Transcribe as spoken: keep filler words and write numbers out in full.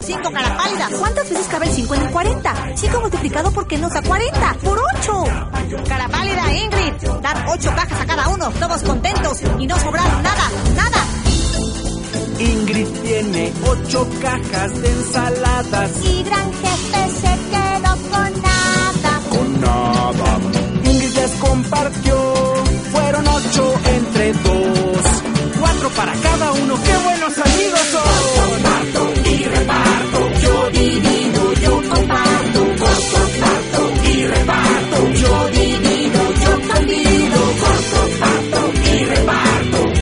cinco, cara pálida. ¿Cuántas veces cabe el cinco en el cuarenta? cinco multiplicado por qué nos da cuarenta. ¡Por ocho! Cara pálida, Ingrid. Dar ocho cajas a cada uno, todos contentos y no sobraron nada, nada. Ingrid tiene ocho cajas de ensaladas y Gran Jefe se quedó con nada.